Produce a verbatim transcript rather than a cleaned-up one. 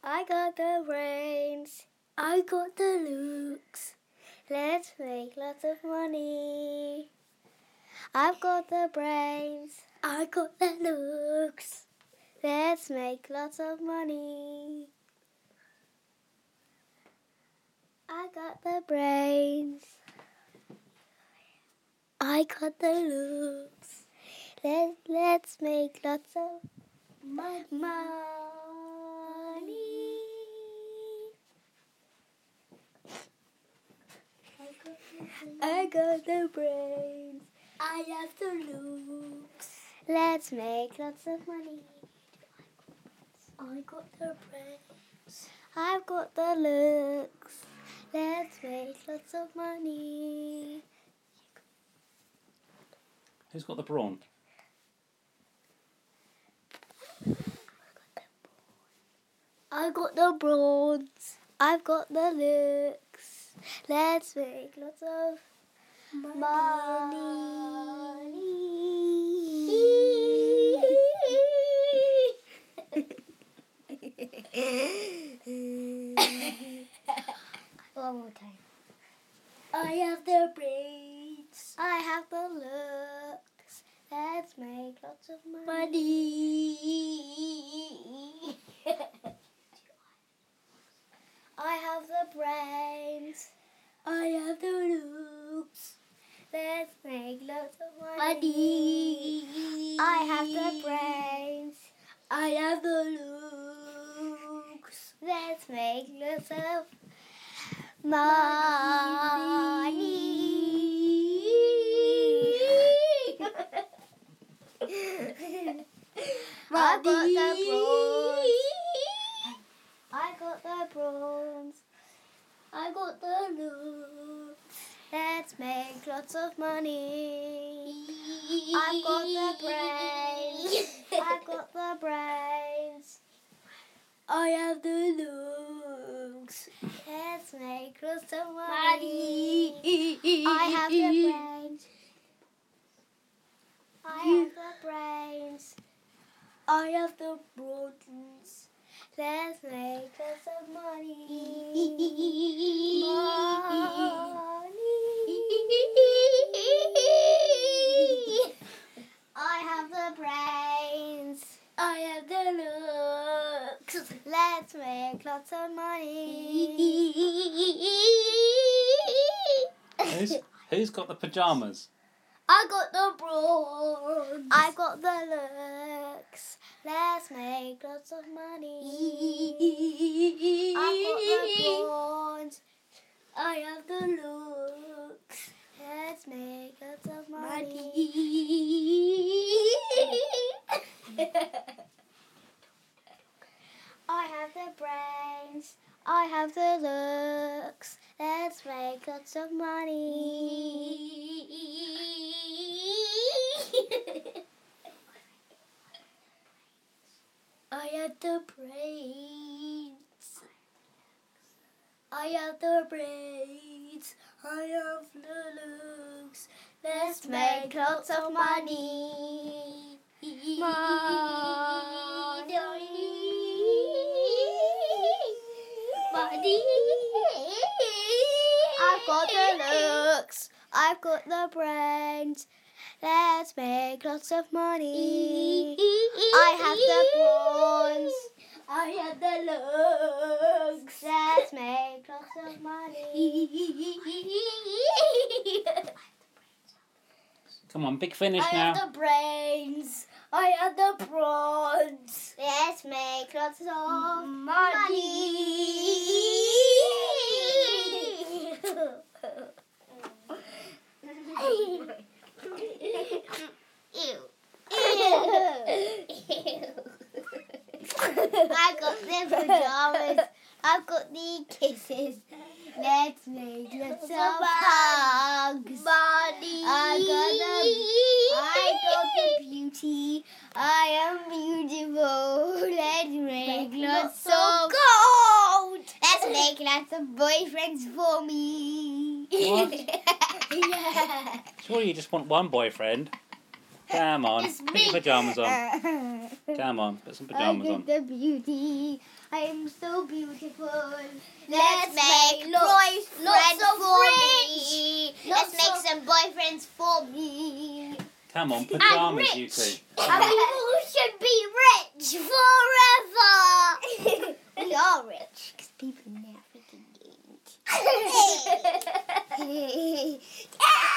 I got the brains. I got the looks. Let's make lots of money. I've got the brains. I got the looks. Let's make lots of money. I got the brains. I got the looks. Let, let's make lots of money. money. I got the brains. I have the looks. Let's make lots of money. I got the brains. I've got the looks. Let's make lots of money. Who's got the brawn? I got the brawns. I've got the looks. Let's make lots of money. One more time. I have the brains. I have the looks. Let's make lots of money. I have the brains. I have the looks. Let's make lots of money. I have the brains. I have the looks. Let's make lots of money. I got the brawns. I got the brawns. I got the looks. Let's make lots of money. I got the brains. I got the brains. I have the looks. Let's make lots of money. I have the brains. I have the brains. I have the brawns. Let's make lots of money. Money. I have the brains. I have the looks. Let's make lots of money. Who's, who's got the pyjamas? I got the brawns. I got the looks. Let's make lots of money. I got the brawns. I have the looks. Let's make lots of money. I have the brains. I have the looks. Let's make lots of money. I have the brains. I have the brains. I have the looks. Let's make lots of money. Money. Money. I've got the looks. I've got the brains. Let's make lots of money. I have the brawns. I have the looks. Let's make lots of money. Come on, big finish I now. have the brains. I have the brawns. Let's make lots of money. Ew. I got the pajamas. I've got the kisses. Let's make lots of hugs. Body. I got the. I got the beauty. I am beautiful. Let's make lots of gold. Let's make lots of boyfriends for me. What? Yeah. Surely you just want one boyfriend. Come on, It's put me. your pyjamas on. Come on, put some pyjamas I on. get the beauty. I am so beautiful. Let's make boys lots of for friends. me. Let's Lots make of- some boyfriends for me. Come on, pyjamas, you two. And we all should be rich forever. We are rich because people never can eat.